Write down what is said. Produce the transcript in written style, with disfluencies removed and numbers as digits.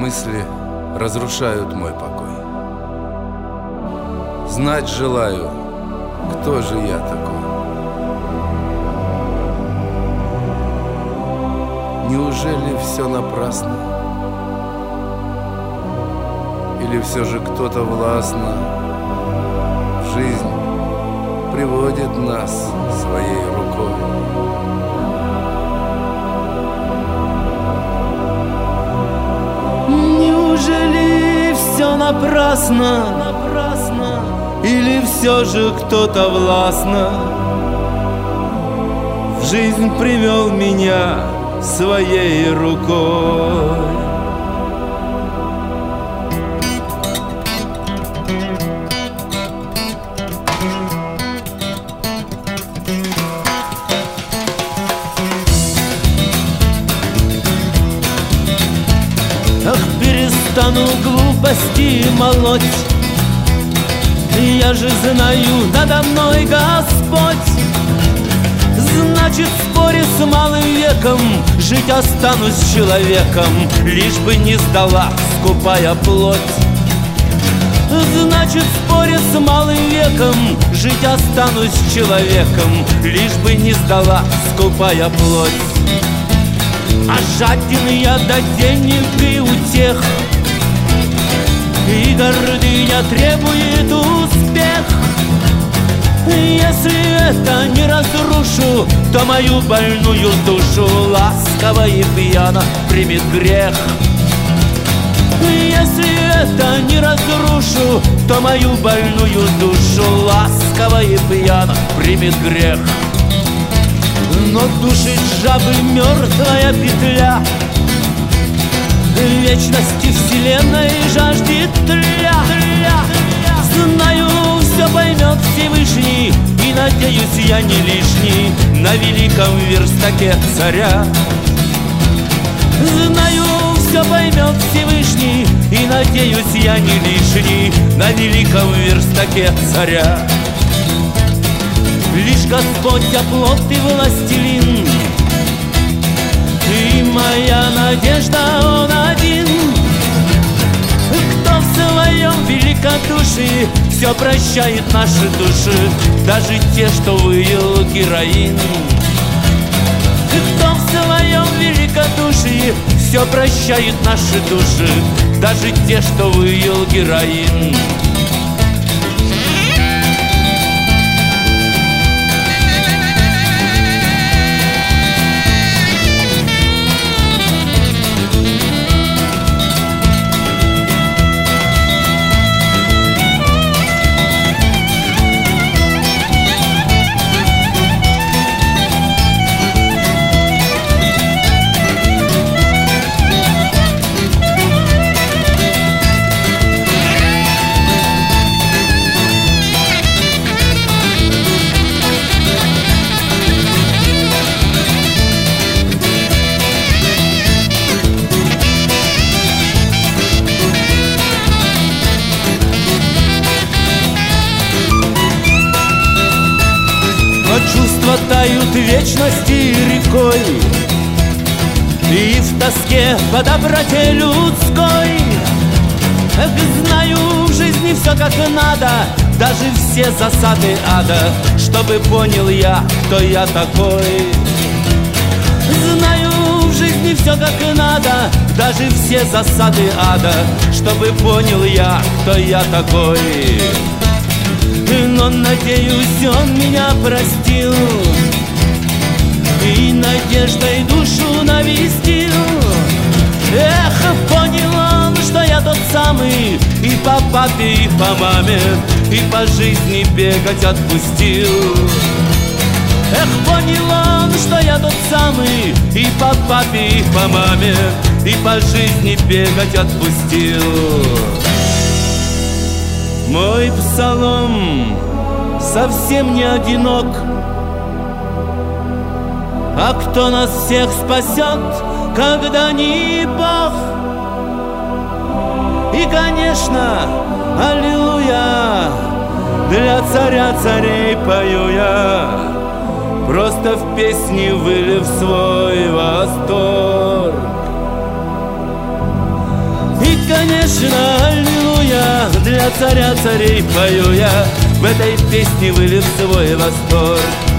мысли разрушают мой покой. Знать желаю, кто же я такой. Неужели все напрасно? Или все же кто-то властно в жизнь приводит нас своей рукой? Неужели все напрасно? Или все же кто-то властно в жизнь привел меня своей рукой? Ах, перестану глупости молоть, я же знаю, надо мной Господь. Значит, в споре с малым веком жить останусь человеком, лишь бы не сдала скупая плоть. Значит, в споре с малым веком жить останусь человеком, лишь бы не сдала скупая плоть. А жаден я до денег и утех, и гордыня требует успех. Если это не разрушу, то мою больную душу ласково и пьяно примет грех. Если это не разрушу, то мою больную душу ласково и пьяно примет грех. Но душит жабы мертвая петля, вечности вселенной жаждет тля. Знаю, все поймет Всевышний, и надеюсь, я не лишний на великом верстаке царя. Знаю, все поймет Всевышний, и надеюсь, я не лишний на великом верстаке царя. Лишь Господь оплот и властелин, и моя надежда Он один, кто в своем великодушии все прощает наши души, даже те, что выел героин. Кто в своем великодушии все прощает наши души, даже те, что выел героин. Чувства тают вечности рекой, и в тоске по доброте людской. Эх, знаю, в жизни все как надо, даже все засады ада, чтобы понял я, кто я такой. Знаю, в жизни все как надо, даже все засады ада, чтобы понял я, кто я такой. Но, надеюсь, Он меня простил и надеждой душу навестил. Эх, понял Он, что я тот самый, и по папе, и по маме, и по жизни бегать отпустил. Эх, понял Он, что я тот самый, и по папе, и по маме, и по жизни бегать отпустил. Мой псалом совсем не одинок, а кто нас всех спасет, когда не Бог? И, конечно, аллилуйя, для царя царей пою я, просто в песне вылив свой восторг. бесконечно аллилуйя, для царя царей пою я, в этой песне вылив свой восторг.